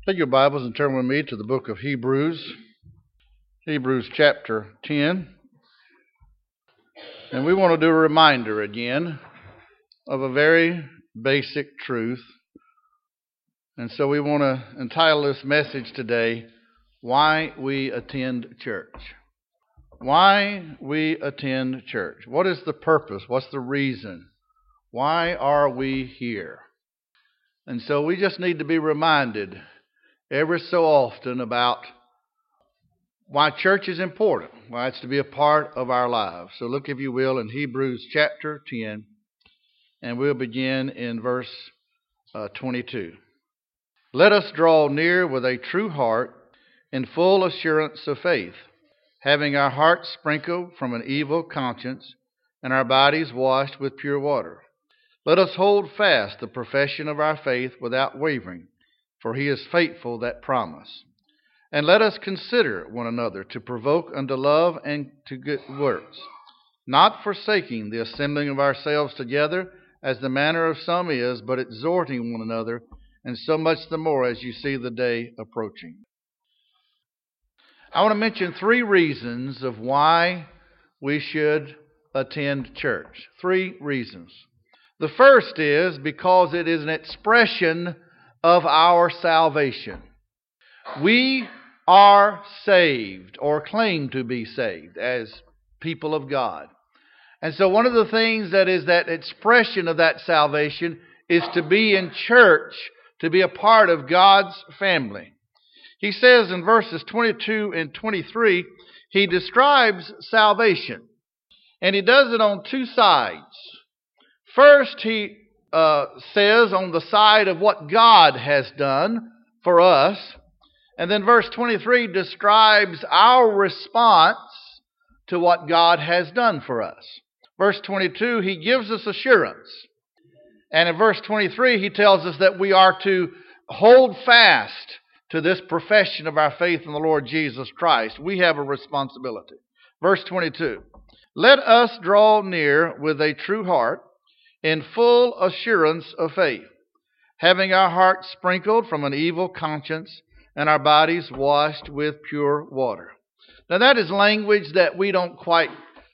Take your Bibles and turn with me to the book of Hebrews, Hebrews chapter 10. And we want to do a reminder again of a very basic truth. And so we want to entitle this message today, Why We Attend Church. Why we attend church. What is the purpose? What's the reason? Why are we here? And so we just need to be reminded every so often about why church is important, why it's to be a part of our lives. So look, if you will, in Hebrews chapter 10, and we'll begin in verse 22. Let us draw near with a true heart in full assurance of faith, having our hearts sprinkled from an evil conscience and our bodies washed with pure water. Let us hold fast the profession of our faith without wavering, for he is faithful that promise. And let us consider one another to provoke unto love and to good works, not forsaking the assembling of ourselves together, as the manner of some is, but exhorting one another, and so much the more as you see the day approaching. I want to mention 3 reasons of why we should attend church. 3 reasons. The first is because it is an expression of our salvation. We are saved, or claim to be saved, as people of God. And so one of the things that is that expression of that salvation is to be in church, to be a part of God's family. He says in verses 22 and 23, he describes salvation. And he does it on 2 sides. First, he says on the side of what God has done for us. And then verse 23 describes our response to what God has done for us. Verse 22, he gives us assurance. And in verse 23, he tells us that we are to hold fast to this profession of our faith in the Lord Jesus Christ. We have a responsibility. Verse 22, let us draw near with a true heart, in full assurance of faith, having our hearts sprinkled from an evil conscience and our bodies washed with pure water. Now that is language that we don't quite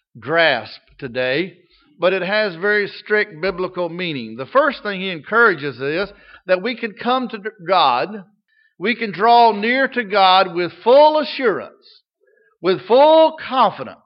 grasp today, but it has very strict biblical meaning. The first thing he encourages is that we can come to God, we can draw near to God with full assurance, with full confidence,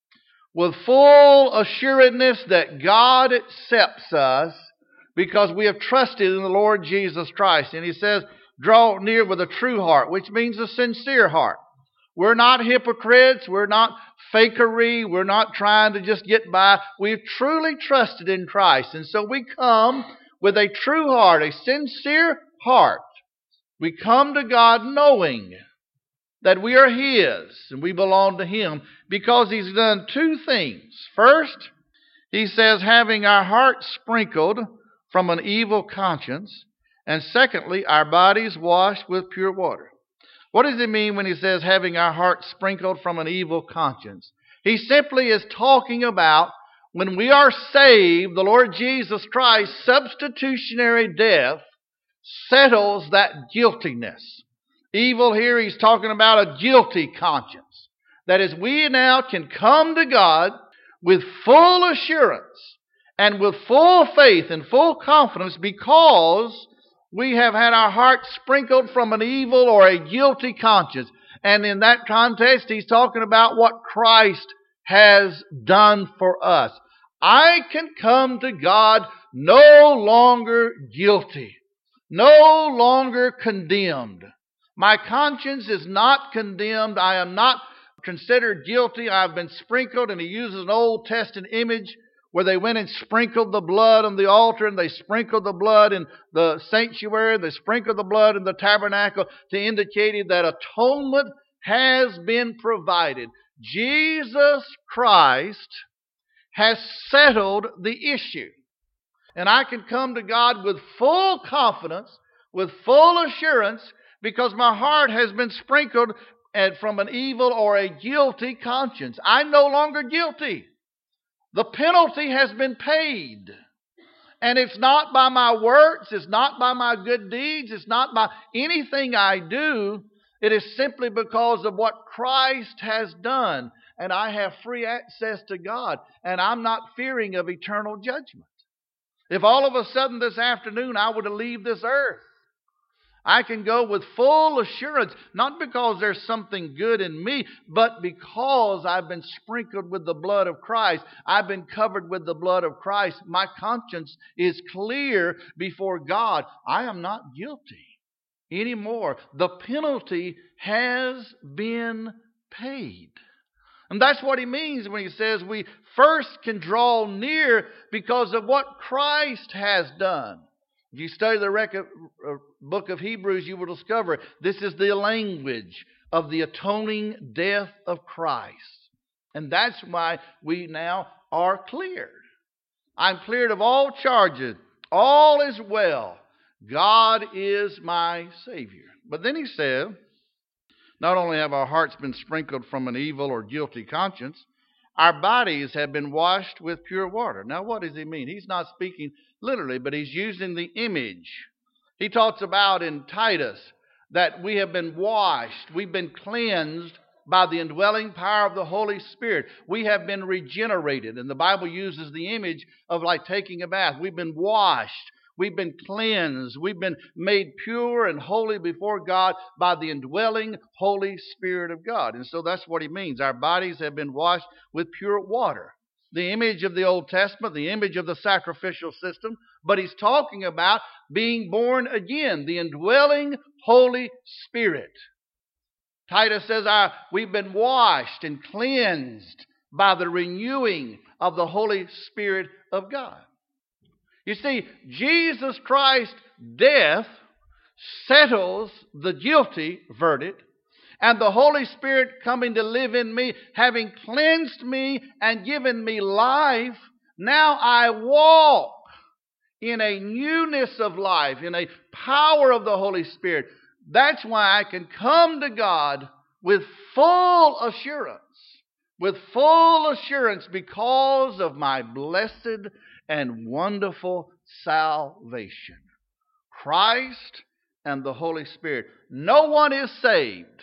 with full assuredness that God accepts us because we have trusted in the Lord Jesus Christ. And he says, draw near with a true heart, which means a sincere heart. We're not hypocrites. We're not fakery. We're not trying to just get by. We've truly trusted in Christ. And so we come with a true heart, a sincere heart. We come to God knowing that we are His and we belong to Him because He's done 2 things. First, He says, having our hearts sprinkled from an evil conscience, and secondly, our bodies washed with pure water. What does it mean when He says, having our hearts sprinkled from an evil conscience? He simply is talking about when we are saved, the Lord Jesus Christ's substitutionary death settles that guiltiness. Evil here, he's talking about a guilty conscience. That is, we now can come to God with full assurance and with full faith and full confidence because we have had our hearts sprinkled from an evil or a guilty conscience. And in that context, he's talking about what Christ has done for us. I can come to God no longer guilty, no longer condemned. My conscience is not condemned. I am not considered guilty. I've been sprinkled, and he uses an Old Testament image where they went and sprinkled the blood on the altar, and they sprinkled the blood in the sanctuary, they sprinkled the blood in the tabernacle to indicate that atonement has been provided. Jesus Christ has settled the issue. And I can come to God with full confidence, with full assurance, because my heart has been sprinkled from an evil or a guilty conscience. I'm no longer guilty. The penalty has been paid. And it's not by my works, it's not by my good deeds, it's not by anything I do. It is simply because of what Christ has done. And I have free access to God. And I'm not fearing of eternal judgment. If all of a sudden this afternoon I were to leave this earth, I can go with full assurance, not because there's something good in me, but because I've been sprinkled with the blood of Christ. I've been covered with the blood of Christ. My conscience is clear before God. I am not guilty anymore. The penalty has been paid. And that's what he means when he says we first can draw near because of what Christ has done. If you study the book of Hebrews, you will discover this is the language of the atoning death of Christ. And that's why we now are cleared. I'm cleared of all charges. All is well. God is my Savior. But then he said, not only have our hearts been sprinkled from an evil or guilty conscience, our bodies have been washed with pure water. Now, what does he mean? He's not speaking literally, but he's using the image. He talks about in Titus that we have been washed, we've been cleansed by the indwelling power of the Holy Spirit. We have been regenerated. And the Bible uses the image of like taking a bath. We've been washed. We've been cleansed. We've been made pure and holy before God by the indwelling Holy Spirit of God. And so that's what he means. Our bodies have been washed with pure water. The image of the Old Testament, the image of the sacrificial system. But he's talking about being born again, the indwelling Holy Spirit. Titus says we've been washed and cleansed by the renewing of the Holy Spirit of God. You see, Jesus Christ's death settles the guilty verdict, and the Holy Spirit coming to live in me, having cleansed me and given me life, now I walk in a newness of life, in a power of the Holy Spirit. That's why I can come to God with full assurance because of my blessed and wonderful salvation. Christ and the Holy Spirit. No one is saved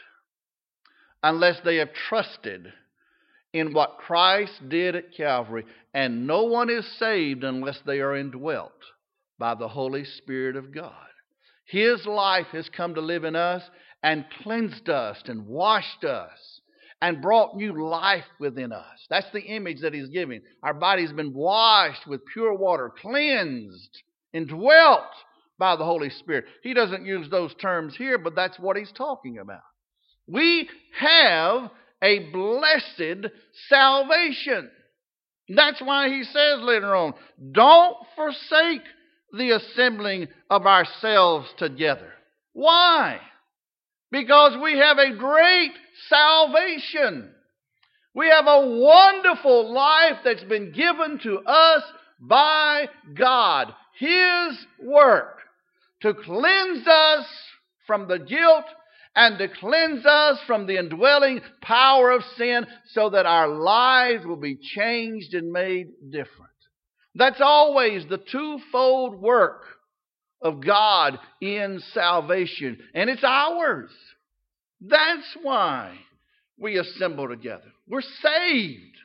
unless they have trusted in what Christ did at Calvary. And no one is saved unless they are indwelt by the Holy Spirit of God. His life has come to live in us and cleansed us and washed us and brought new life within us. That's the image that he's giving. Our body's been washed with pure water, cleansed, indwelt by the Holy Spirit. He doesn't use those terms here, but that's what he's talking about. We have a blessed salvation. That's why he says later on, don't forsake the assembling of ourselves together. Why? Because we have a great salvation. We have a wonderful life that's been given to us by God. His work to cleanse us from the guilt and to cleanse us from the indwelling power of sin so that our lives will be changed and made different. That's always the twofold work of God in salvation. And it's ours. That's why we assemble together. We're saved.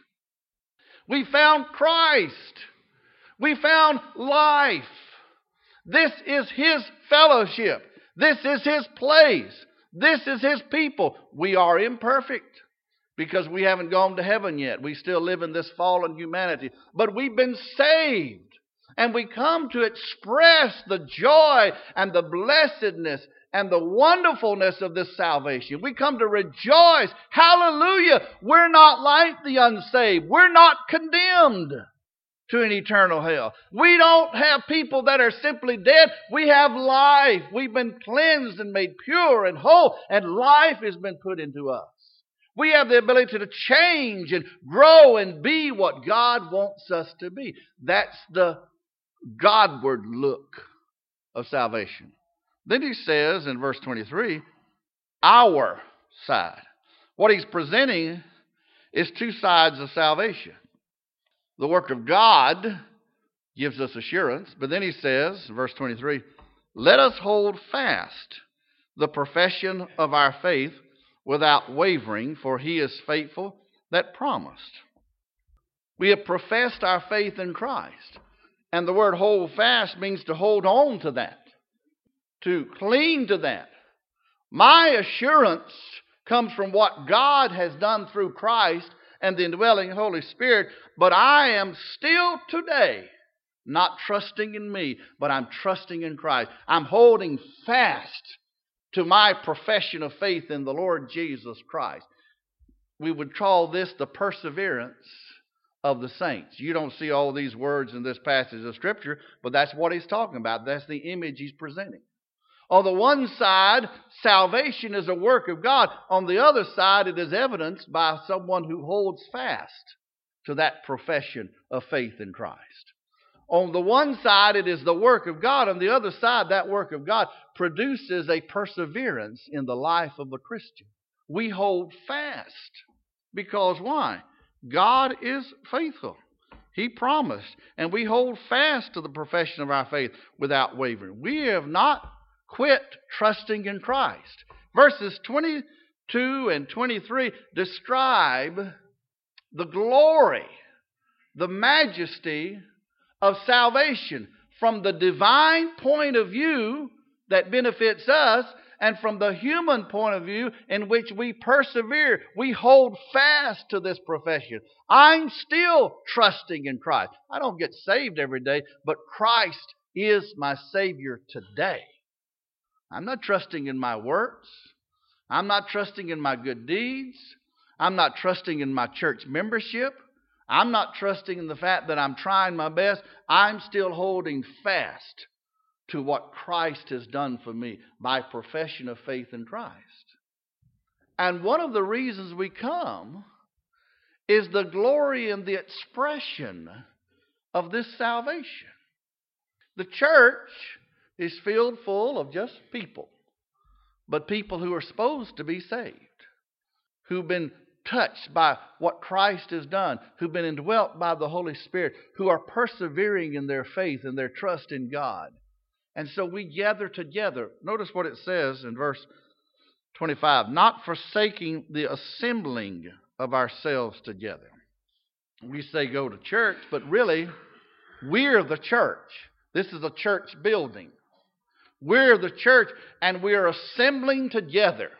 We found Christ. We found life. This is His fellowship. This is His place. This is His people. We are imperfect because we haven't gone to heaven yet. We still live in this fallen humanity. But we've been saved. And we come to express the joy and the blessedness and the wonderfulness of this salvation. We come to rejoice. Hallelujah! We're not like the unsaved. We're not condemned to an eternal hell. We don't have people that are simply dead. We have life. We've been cleansed and made pure and whole, and life has been put into us. We have the ability to change and grow and be what God wants us to be. That's the Godward look of salvation. Then he says in verse 23, our side. What he's presenting is two sides of salvation. The work of God gives us assurance. But then he says, verse 23, let us hold fast the profession of our faith without wavering, for he is faithful that promised. We have professed our faith in Christ. And the word hold fast means to hold on to that, to cling to that. My assurance comes from what God has done through Christ and the indwelling Holy Spirit, but I am still today not trusting in me, but I'm trusting in Christ. I'm holding fast to my profession of faith in the Lord Jesus Christ. We would call this the perseverance of the saints. You don't see all these words in this passage of Scripture, but that's what he's talking about. That's the image he's presenting. On the one side, salvation is a work of God. On the other side, it is evidenced by someone who holds fast to that profession of faith in Christ. On the one side, it is the work of God. On the other side, that work of God produces a perseverance in the life of a Christian. We hold fast because why? God is faithful. He promised, and we hold fast to the profession of our faith without wavering. We have not quit trusting in Christ. Verses 22 and 23 describe the glory, the majesty of salvation from the divine point of view that benefits us, and from the human point of view in which we persevere. We hold fast to this profession. I'm still trusting in Christ. I don't get saved every day, but Christ is my Savior today. I'm not trusting in my works. I'm not trusting in my good deeds. I'm not trusting in my church membership. I'm not trusting in the fact that I'm trying my best. I'm still holding fast to what Christ has done for me by profession of faith in Christ. And one of the reasons we come is the glory and the expression of this salvation. The church is filled full of just people, but people who are supposed to be saved, who've been touched by what Christ has done, who've been indwelt by the Holy Spirit, who are persevering in their faith and their trust in God. And so we gather together. Notice what it says in verse 25. Not forsaking the assembling of ourselves together. We say go to church, but really, we're the church. This is a church building. We're the church, and we're assembling together.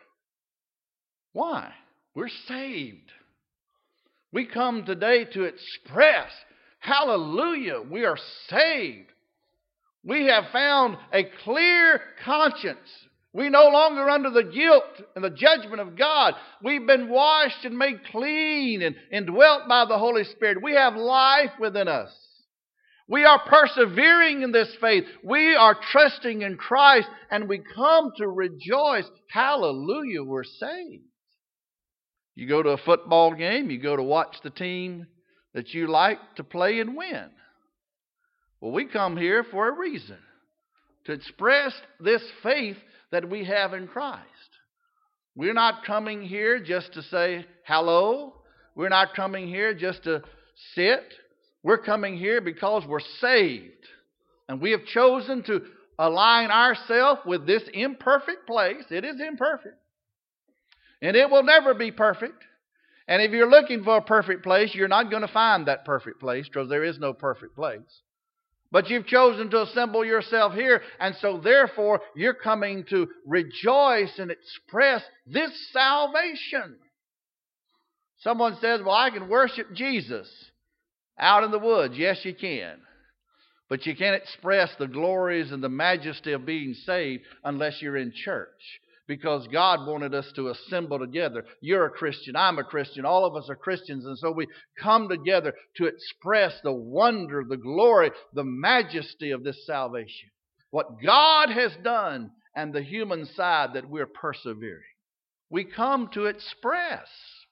Why? We're saved. We come today to express, hallelujah, we are saved. We have found a clear conscience. We're no longer under the guilt and the judgment of God. We've been washed and made clean and indwelt by the Holy Spirit. We have life within us. We are persevering in this faith. We are trusting in Christ, and we come to rejoice. Hallelujah, we're saved. You go to a football game, you go to watch the team that you like to play and win. Well, we come here for a reason, to express this faith that we have in Christ. We're not coming here just to say hello. We're not coming here just to sit. We're coming here because we're saved. And we have chosen to align ourselves with this imperfect place. It is imperfect. And it will never be perfect. And if you're looking for a perfect place, you're not going to find that perfect place, because there is no perfect place. But you've chosen to assemble yourself here, and so therefore you're coming to rejoice and express this salvation. Someone says, well, I can worship Jesus out in the woods. Yes, you can. But you can't express the glories and the majesty of being saved unless you're in church. Because God wanted us to assemble together. You're a Christian. I'm a Christian. All of us are Christians. And so we come together to express the wonder, the glory, the majesty of this salvation. What God has done, and the human side that we're persevering. We come to express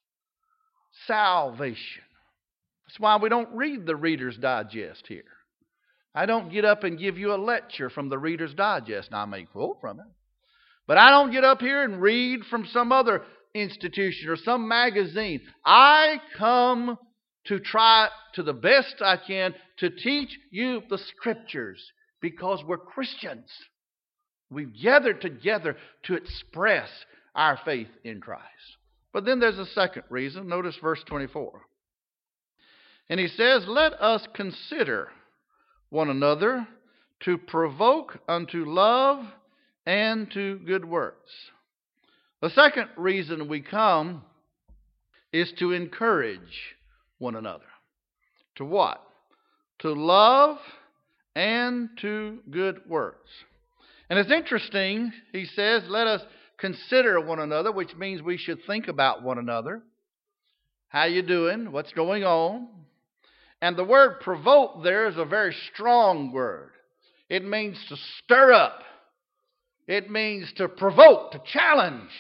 salvation. That's why we don't read the Reader's Digest here. I don't get up and give you a lecture from the Reader's Digest. Now, I may quote from it. But I don't get up here and read from some other institution or some magazine. I come to try to the best I can to teach you the Scriptures because we're Christians. We've gathered together to express our faith in Christ. But then there's a second reason. Notice verse 24. And he says, let us consider one another to provoke unto love and to good works. The second reason we come is to encourage one another. To what? To love and to good works. And it's interesting, he says, let us consider one another, which means we should think about one another. How you doing? What's going on? And the word provoke there is a very strong word. It means to stir up. It means to provoke, to challenge,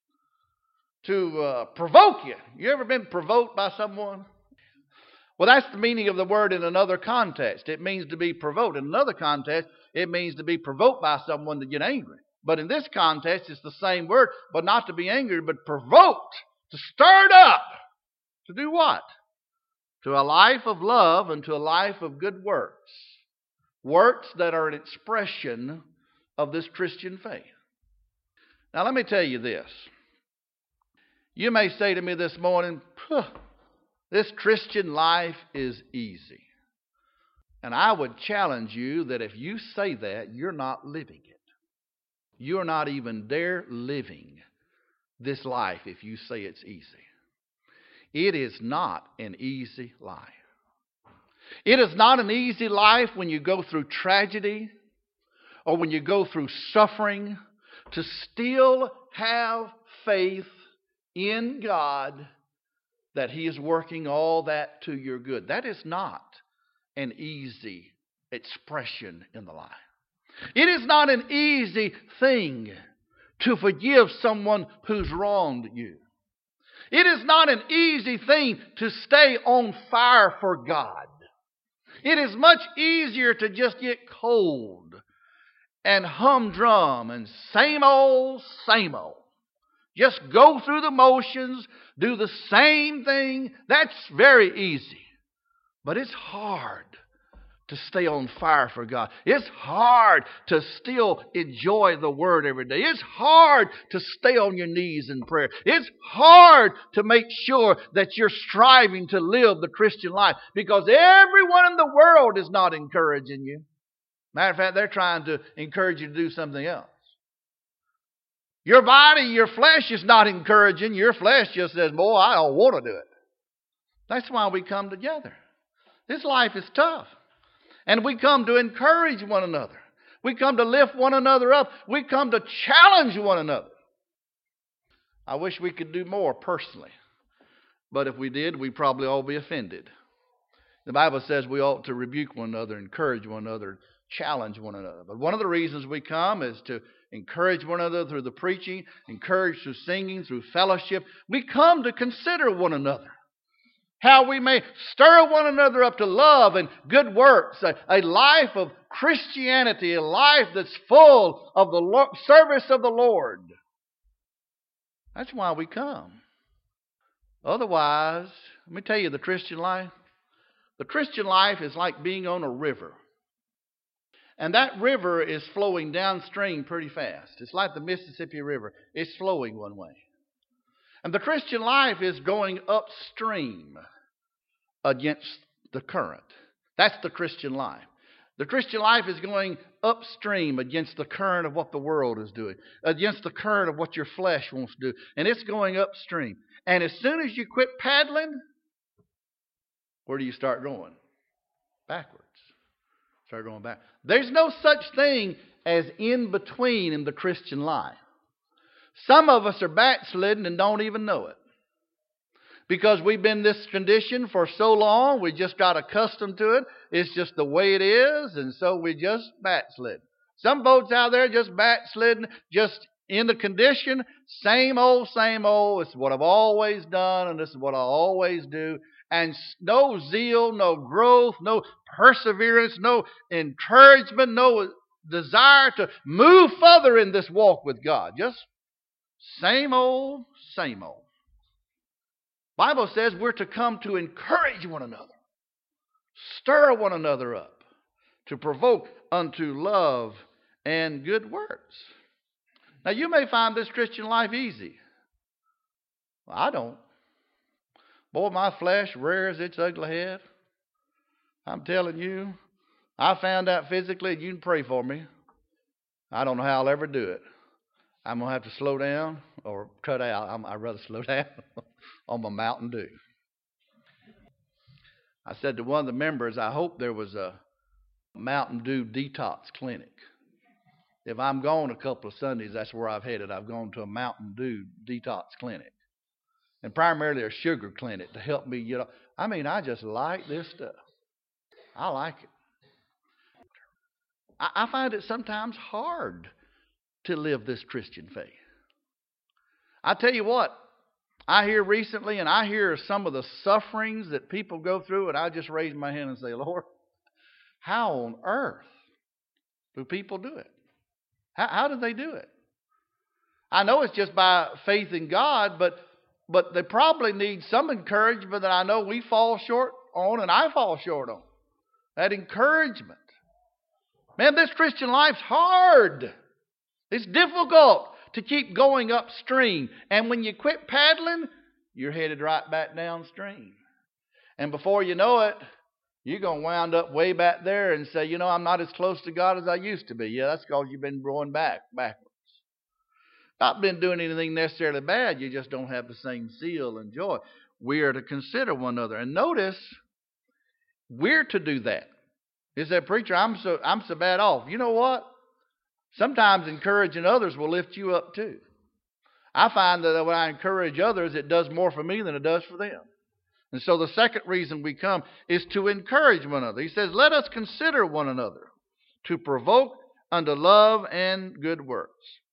to provoke you. You ever been provoked by someone? Well, that's the meaning of the word in another context. It means to be provoked. In another context, it means to be provoked by someone to get angry. But in this context, it's the same word, but not to be angry, but provoked, to stir it up. To do what? To a life of love and to a life of good works. Works that are an expression of this Christian faith. Now, let me tell you this. You may say to me this morning, this Christian life is easy. And I would challenge you that if you say that, you're not living it. You're not even there living this life if you say it's easy. It is not an easy life. It is not an easy life when you go through tragedy or when you go through suffering to still have faith in God that He is working all that to your good. That is not an easy expression in the life. It is not an easy thing to forgive someone who's wronged you. It is not an easy thing to stay on fire for God. It is much easier to just get cold and humdrum and same old, same old. Just go through the motions, do the same thing. That's very easy. But it's hard to stay on fire for God. It's hard to still enjoy the Word every day. It's hard to stay on your knees in prayer. It's hard to make sure that you're striving to live the Christian life because everyone in the world is not encouraging you. Matter of fact, they're trying to encourage you to do something else. Your body, your flesh is not encouraging. Your flesh just says, boy, I don't want to do it. That's why we come together. This life is tough. And we come to encourage one another. We come to lift one another up. We come to challenge one another. I wish we could do more personally. But if we did, we'd probably all be offended. The Bible says we ought to rebuke one another, encourage one another, challenge one another. But one of the reasons we come is to encourage one another through the preaching, encourage through singing, through fellowship. We come to consider one another. How we may stir one another up to love and good works, a life of Christianity, a life that's full of the service of the Lord. That's why we come. Otherwise, let me tell you, the Christian life is like being on a river. And that river is flowing downstream pretty fast. It's like the Mississippi River. It's flowing one way. And the Christian life is going upstream against the current. That's the Christian life. The Christian life is going upstream against the current of what the world is doing, against the current of what your flesh wants to do. And it's going upstream. And as soon as you quit paddling, where do you start going? Backwards. Start going back. There's no such thing as in between in the Christian life. Some of us are backslidden and don't even know it. Because we've been in this condition for so long, we just got accustomed to it. It's just the way it is, and so we just backslid. Some folks out there just backslidden, just in the condition, same old, same old. It's what I've always done, and this is what I always do. And no zeal, no growth, no perseverance, no encouragement, no desire to move further in this walk with God. Just same old, same old. Bible says we're to come to encourage one another, stir one another up, to provoke unto love and good works. Now, you may find this Christian life easy. Well, I don't. Boy, my flesh rears its ugly head. I'm telling you, I found out physically, and you can pray for me. I don't know how I'll ever do it. I'm going to have to slow down or cut out. I'd rather slow down on my Mountain Dew. I said to one of the members, I hope there was a Mountain Dew detox clinic. If I'm gone a couple of Sundays, that's where I've headed. I've gone to a Mountain Dew detox clinic. And primarily a sugar clinic to help me get off. I mean, I just like this stuff. I like it. I find it sometimes hard to live this Christian faith. I tell you what, I hear recently, and I hear some of the sufferings that people go through, and I just raise my hand and say, Lord, how on earth do people do it? How do they do it? I know it's just by faith in God, but they probably need some encouragement that I know we fall short on, and I fall short on. That encouragement. Man, this Christian life's hard. It's difficult to keep going upstream. And when you quit paddling, you're headed right back downstream. And before you know it, you're going to wind up way back there and say, you know, I'm not as close to God as I used to be. Yeah, that's because you've been growing backwards. Not been doing anything necessarily bad. You just don't have the same zeal and joy. We are to consider one another. And notice, we're to do that. He said, preacher, I'm so bad off. You know what? Sometimes encouraging others will lift you up too. I find that when I encourage others, it does more for me than it does for them. And so the second reason we come is to encourage one another. He says, let us consider one another to provoke unto love and good works.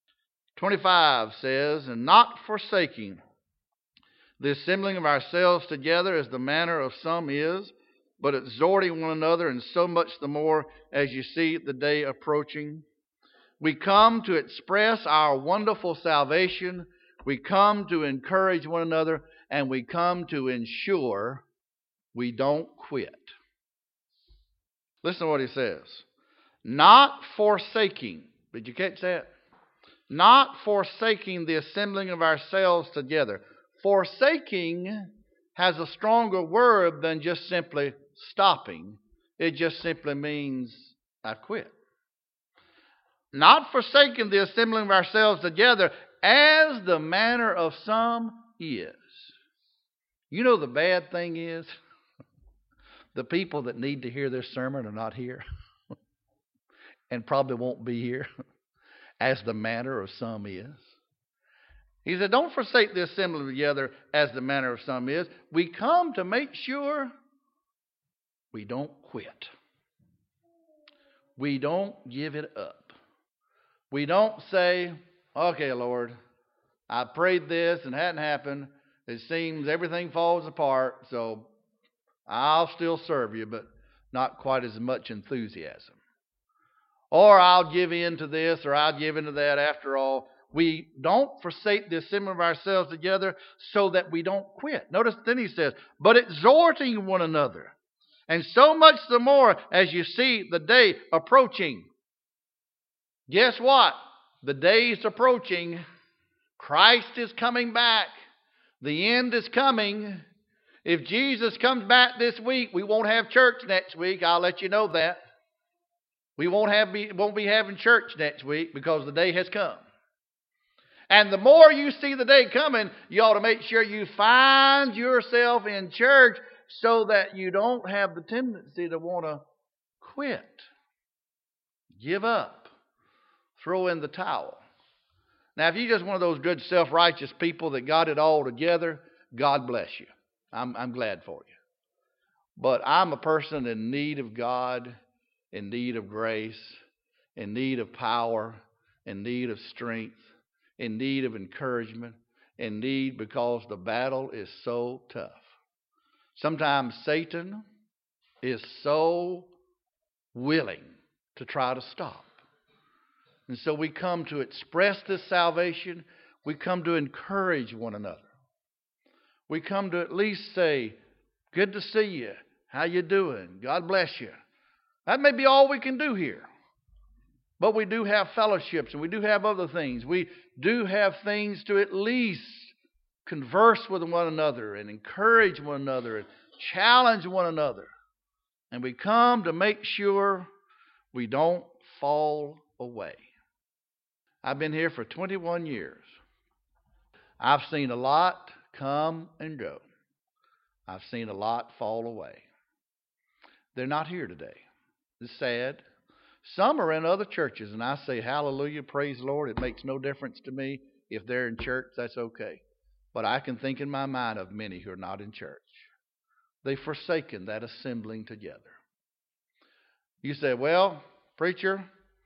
25 says, and not forsaking the assembling of ourselves together as the manner of some is, but exhorting one another, and so much the more as you see the day approaching. We come to express our wonderful salvation. We come to encourage one another, and we come to ensure we don't quit. Listen to what he says. Not forsaking. Did you catch that? Not forsaking the assembling of ourselves together. Forsaking has a stronger word than just simply stopping. It just simply means I quit. Not forsaking the assembling of ourselves together as the manner of some is. You know the bad thing is, the people that need to hear this sermon are not here and probably won't be here as the manner of some is. He said, don't forsake the assembling together as the manner of some is. We come to make sure we don't quit. We don't give it up. We don't say, okay, Lord, I prayed this and it hadn't happened. It seems everything falls apart, so I'll still serve you, but not quite as much enthusiasm. Or I'll give in to this, or I'll give in to that. After all, we don't forsake the assembling of ourselves together so that we don't quit. Notice then he says, but exhorting one another. And so much the more as you see the day approaching. Guess what? The day is approaching. Christ is coming back. The end is coming. If Jesus comes back this week, we won't have church next week. I'll let you know that. We won't be having church next week because the day has come. And the more you see the day coming, you ought to make sure you find yourself in church so that you don't have the tendency to want to quit, give up, throw in the towel. Now, if you're just one of those good self-righteous people that got it all together, God bless you. I'm glad for you. But I'm a person in need of God, in need of grace, in need of power, in need of strength, in need of encouragement, in need because the battle is so tough. Sometimes Satan is so willing to try to stop. And so we come to express this salvation. We come to encourage one another. we come to at least say, good to see you. How you doing? God bless you. That may be all we can do here. But we do have fellowships and we do have other things. We do have things to at least converse with one another and encourage one another and challenge one another. And we come to make sure we don't fall away. I've been here for 21 years. I've seen a lot come and go. I've seen a lot fall away. They're not here today. It's sad. Some are in other churches, and I say, hallelujah, praise the Lord. It makes no difference to me. If they're in church, that's okay. But I can think in my mind of many who are not in church. They've forsaken that assembling together. You say, well, preacher,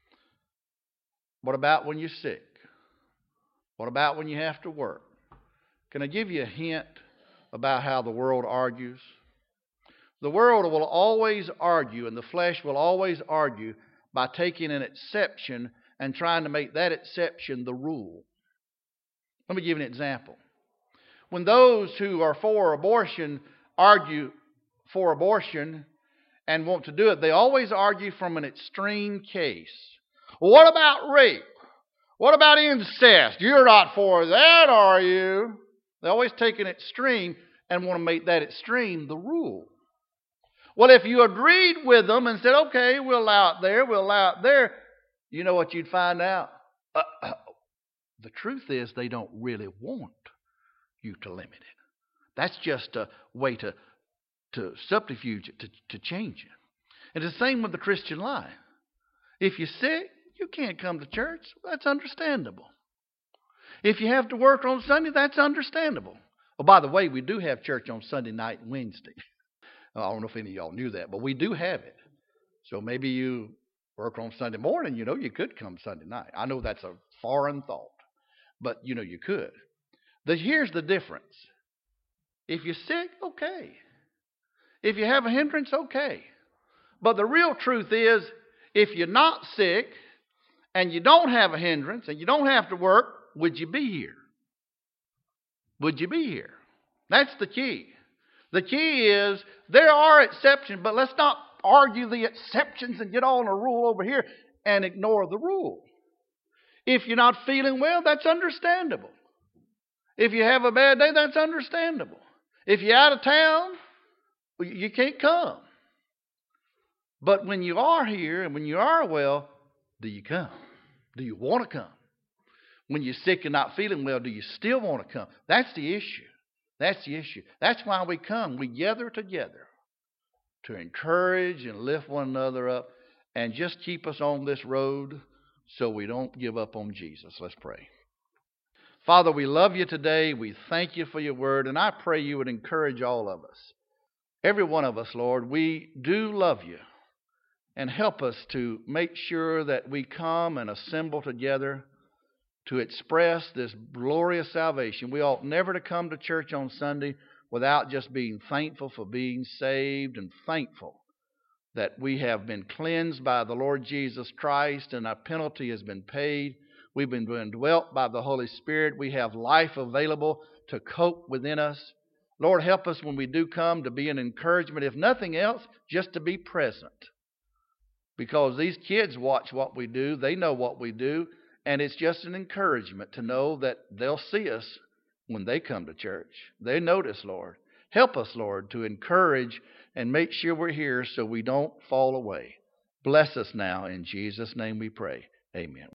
what about when you're sick? What about when you have to work? Can I give you a hint about how the world argues? The world will always argue, and the flesh will always argue by taking an exception and trying to make that exception the rule. Let me give you an example. When those who are for abortion argue for abortion and want to do it, they always argue from an extreme case. Well, what about rape? What about incest? You're not for that, are you? They always take an extreme and want to make that extreme the rule. Well, if you agreed with them and said, okay, we'll allow it there, we'll allow it there, you know what you'd find out? The truth is they don't really want you to limit it. That's just a way to subterfuge it, to change it. And it's the same with the Christian life. If you're sick, you can't come to church. That's understandable. If you have to work on Sunday, that's understandable. Oh, by the way, we do have church on Sunday night and Wednesday. I don't know if any of y'all knew that, but we do have it. So maybe you work on Sunday morning, you could come Sunday night. I know that's a foreign thought, but you could. Here's the difference. If you're sick, okay. If you have a hindrance, okay. But the real truth is, if you're not sick and you don't have a hindrance and you don't have to work, would you be here? Would you be here? That's the key. The key is there are exceptions, but let's not argue the exceptions and get on a rule over here and ignore the rule. If you're not feeling well, that's understandable. If you have a bad day, that's understandable. If you're out of town, you can't come. But when you are here and when you are well, do you come? Do you want to come? When you're sick and not feeling well, do you still want to come? That's the issue. That's the issue. That's why we come. We gather together to encourage and lift one another up and just keep us on this road so we don't give up on Jesus. Let's pray. Father, we love you today. We thank you for your word, and I pray you would encourage all of us. Every one of us, Lord, we do love you, and help us to make sure that we come and assemble together to express this glorious salvation. We ought never to come to church on Sunday without just being thankful for being saved and thankful that we have been cleansed by the Lord Jesus Christ and our penalty has been paid. We've been indwelt by the Holy Spirit. We have life available to cope within us. Lord, help us when we do come to be an encouragement, if nothing else, just to be present. Because these kids watch what we do. They know what we do. And it's just an encouragement to know that they'll see us when they come to church. They notice, Lord. Help us, Lord, to encourage and make sure we're here so we don't fall away. Bless us now. In Jesus' name we pray. Amen.